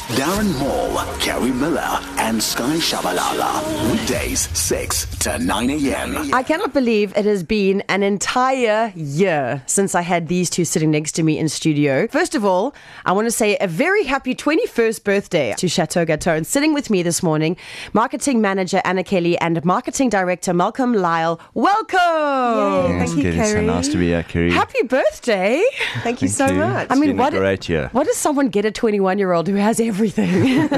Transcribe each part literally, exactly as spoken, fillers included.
Darren Moore, Carrie Miller, and Sky Shabalala. Weekdays, six to nine a.m. I cannot believe it has been an entire year since I had these two sitting next to me in studio. First of all, I want to say a very happy twenty-first birthday to Chateau Gateau. And sitting with me this morning, marketing manager Anna Kelly and marketing director Malcolm Lyle. Welcome! Yay, Yes, thank you, good. It's so Kerry. nice to be here, Kerry. Happy birthday! Thank you Thank so you. much. I mean, been what a great year. What does someone get a twenty-one-year-old who has everything? So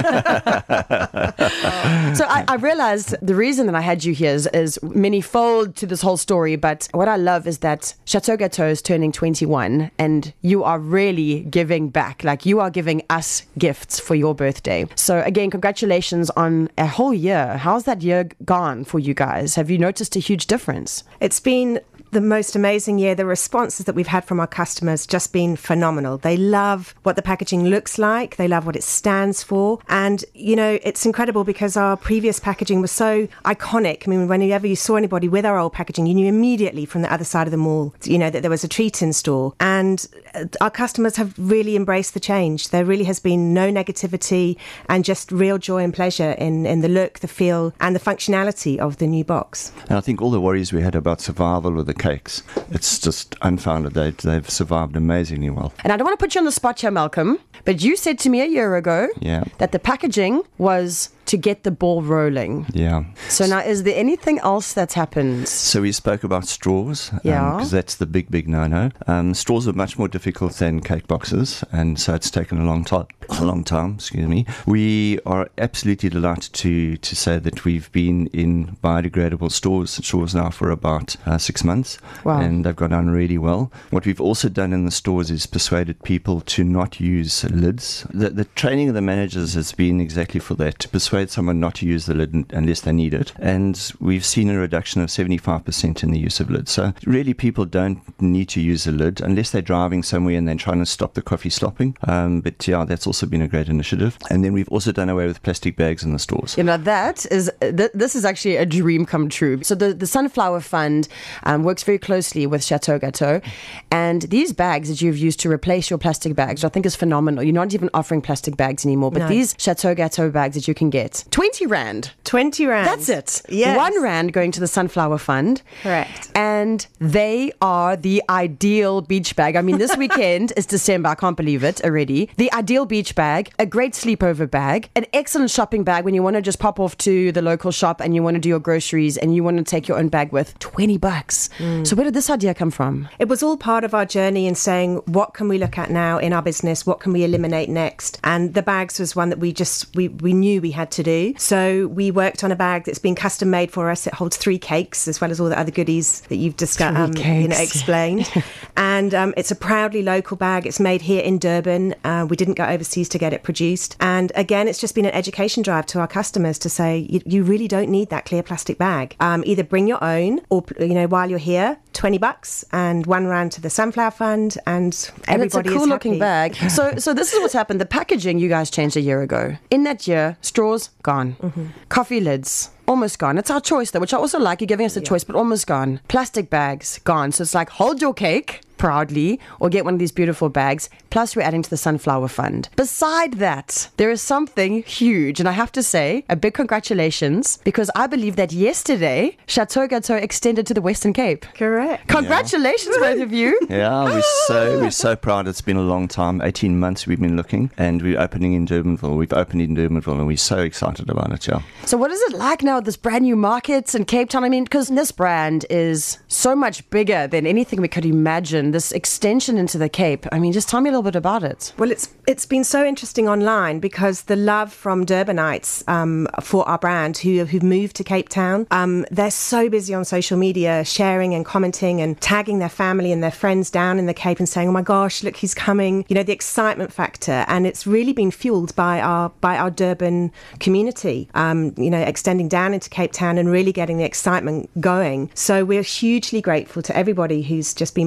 I, I realized the reason that I had you here is, is many-fold to this whole story, but what I love is that Chateau Gateau is turning twenty-one and you are really giving back. Like, you are giving us gifts for your birthday. So again, congratulations on a whole year. How's that year gone for you guys? Have you noticed a huge difference? It's been the most amazing year. The responses that we've had from our customers just been phenomenal. They love what the packaging looks like. They love what it stands for. And, you know, it's incredible because our previous packaging was so iconic. I mean, whenever you saw anybody with our old packaging, you knew immediately from the other side of the mall, you know, that there was a treat in store. And our customers have really embraced the change. There really has been no negativity and just real joy and pleasure in, in the look, the feel, and the functionality of the new box. And I think all the worries we had about survival with the cakes, it's just unfounded. They, they've survived amazingly well. And I don't want to put you on the spot here, Malcolm, but you said to me a year ago Yeah. that the packaging was to get the ball rolling. Yeah. So now, is there anything else that's happened? So we spoke about straws, Yeah. because that's the big, big no-no. Um, straws are much more difficult than cake boxes, and so it's taken a long time. A long time, excuse me. We are absolutely delighted to to say that we've been in biodegradable stores straws now for about uh, six months, Wow. and they've gone down really well. What we've also done in the stores is persuaded people to not use lids. The, the training of the managers has been exactly for that, to persuade someone not to use the lid unless they need it. And we've seen a reduction of seventy-five percent in the use of lids. So really people don't need to use a lid unless they're driving somewhere and they're trying to stop the coffee slopping. Um, but yeah, that's also been a great initiative. And then we've also done away with plastic bags in the stores. You know, that is, th- this is actually a dream come true. So the, the Sunflower Fund um, works very closely with Chateau Gateau. And these bags that you've used to replace your plastic bags, I think is phenomenal. You're not even offering plastic bags anymore, but No. these Chateau Gateau bags that you can get, twenty rand. twenty rand. That's it. Yes. One rand going to the Sunflower Fund. Correct. And they are the ideal beach bag. I mean, this weekend is December. I can't believe it already. The ideal beach bag, a great sleepover bag, an excellent shopping bag when you want to just pop off to the local shop and you want to do your groceries and you want to take your own bag with twenty bucks. Mm. So where did this idea come from? It was all part of our journey in saying, what can we look at now in our business? What can we eliminate next? And the bags was one that we just, we, we knew we had to do. So we worked on a bag that's been custom made for us. It holds three cakes as well as all the other goodies that you've discussed, um, you know, explained. And um, it's a proudly local bag. It's made here in Durban. Uh, we didn't go overseas to get it produced. And again, it's just been an education drive to our customers to say, you, you really don't need that clear plastic bag. Um, either bring your own or, you know, while you're here, twenty bucks and one rand to the Sunflower Fund, and And it's a everybody cool is looking happy. bag. So so this is what's happened. The packaging you guys changed a year ago. In that year, straws gone. Mm-hmm. Coffee lids almost gone. It's our choice though, which I also like. You're giving us a Yeah. choice, but almost gone. Plastic bags gone. So it's like, hold your cake proudly or get one of these beautiful bags. Plus we're adding to the Sunflower Fund. Beside that, there is something huge, and I have to say a big congratulations, because I believe that yesterday Chateau Gateau extended to the Western Cape. Correct. Congratulations, both of you. Yeah, we're so we're so proud. It's been a long time, eighteen months we've been looking, and we're opening in Durbanville. We've opened in Durbanville, and we're so excited about it, yeah. So what is it like now with this brand new markets in Cape Town? I mean, because this brand is so much bigger than anything we could imagine. This extension into the Cape. I mean, just tell me a little bit about it. Well, it's it's been so interesting online because the love from Durbanites um, for our brand who who've moved to Cape Town, um, they're so busy on social media, sharing and commenting and tagging their family and their friends down in the Cape and saying, "Oh my gosh, look, he's coming!" You know, the excitement factor, and it's really been fueled by our by our Durban community. Um, you know, extending down into Cape Town and really getting the excitement going. So we're hugely grateful to everybody who's just been part of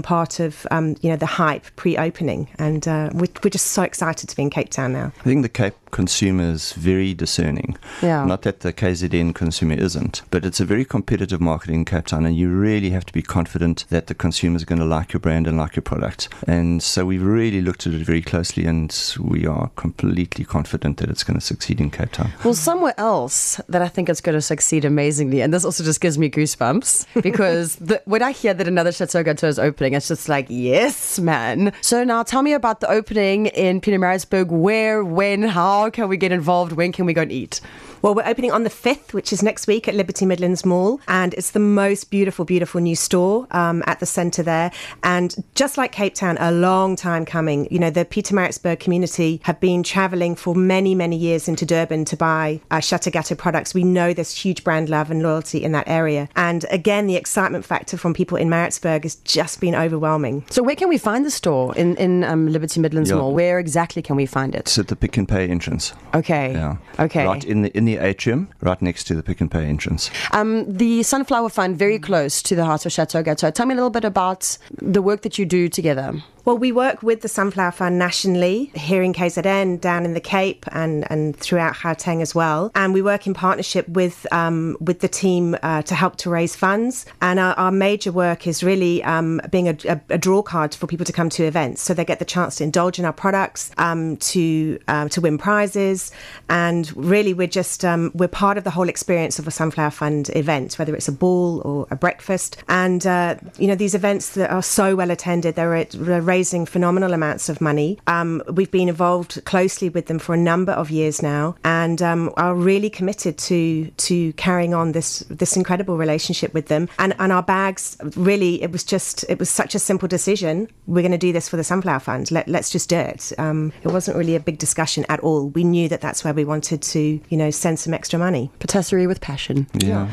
of um, you know the hype pre-opening, and uh, we're, we're just so excited to be in Cape Town now. I think the Cape consumer is very discerning. Yeah. Not that the K Z N consumer isn't, but it's a very competitive market in Cape Town, and you really have to be confident that the consumer is going to like your brand and like your product. And so we've really looked at it very closely, and we are completely confident that it's going to succeed in Cape Town. Well, somewhere else that I think it's going to succeed amazingly, and this also just gives me goosebumps, because the, when I hear that another Chateau Gateau is opening, it's just like, yes, man. So now tell me about the opening in Pietermaritzburg. Where, when, how can we get involved? When can we go and eat? Well, we're opening on the fifth, which is next week at Liberty Midlands Mall. And it's the most beautiful, beautiful new store um, at the centre there. And just like Cape Town, a long time coming. You know, the Pietermaritzburg community have been travelling for many, many years into Durban to buy uh, Chateau Gateau products. We know there's huge brand love and loyalty in that area. And again, the excitement factor from people in Maritzburg has just been overwhelming. So where can we find the store in, in um, Liberty Midlands Yeah. Mall? Where exactly can we find it? It's at the Pick and Pay entrance. Okay. Yeah. Okay. Right in the in the atrium, right next to the Pick and Pay entrance. Um, the Sunflower Fund, very close to the heart of Chateau Gateau. Tell me a little bit about the work that you do together. Well, we work with the Sunflower Fund nationally, here in K Z N, down in the Cape, and, and throughout Gauteng as well. And we work in partnership with um, with the team uh, to help to raise funds. And our, our major work is really um, being a, a, a draw card for people to come to events, so they get the chance to indulge in our products, um, to um, to win prizes. And really, we're just um, we're part of the whole experience of a Sunflower Fund event, whether it's a ball or a breakfast. And uh, you know, these events that are so well attended, they're at raising phenomenal amounts of money. Um, we've been involved closely with them for a number of years now, and um, are really committed to to carrying on this this incredible relationship with them. And, and our bags, really, it was just it was such a simple decision. We're going to do this for the Sunflower Fund. Let, let's just do it. Um, it wasn't really a big discussion at all. We knew that that's where we wanted to, you know, send some extra money. Patisserie with passion. Yeah.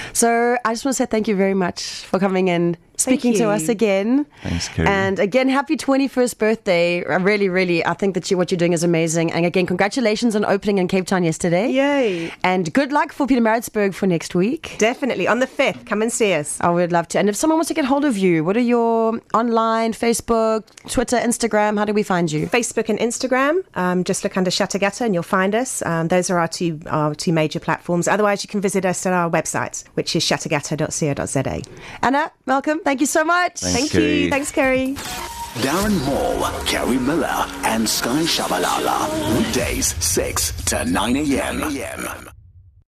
So I just want to say thank you very much for coming in, speaking to you. us again. Thanks, Kerry. And again, happy twenty-first birthday. I really, really, I think that you, what you're doing is amazing. And again, congratulations on opening in Cape Town yesterday. Yay. And good luck for Pietermaritzburg for next week. Definitely. On the fifth, come and see us. I would love to. And if someone wants to get hold of you, what are your online, Facebook, Twitter, Instagram? How do we find you? Facebook and Instagram. Um, just look under Chateau Gateau and you'll find us. Um, those are our two our two major platforms. Otherwise, you can visit us at our website, which is chateau gateau dot co dot za. Anna, Malcolm, thank you so much. Thanks, Thank Kerry. you. Thanks, Kerry. Darren Moore, Kerry Miller, and Sky Shabalala. Weekdays, six to nine a.m.